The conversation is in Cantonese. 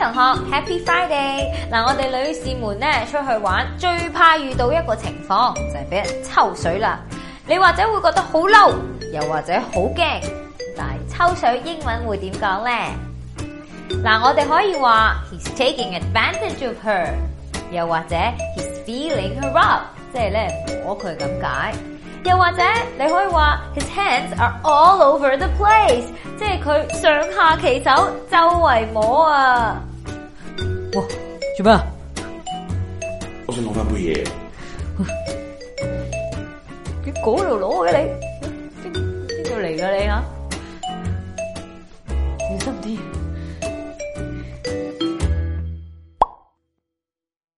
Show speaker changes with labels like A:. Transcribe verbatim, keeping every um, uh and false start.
A: 同學 Happy Friday！ 嗱，我哋女士們咧出去玩，最怕遇到一個情況就係俾人抽水啦。你或者會覺得好嬲，又或者好驚。但係抽水英文會點講咧？嗱，我哋可以話 He's taking advantage of her， 又或者 He's feeling her up， 即係咧摸佢咁解。又或者你可以話 His hands are all over the place， 即係佢上下其手，周圍摸啊！
B: 哇，做咩啊？
C: 我想攞翻杯嘢。
A: 佢嗰度攞嘅你，邊邊度嚟㗎你嚇？
B: 小心啲。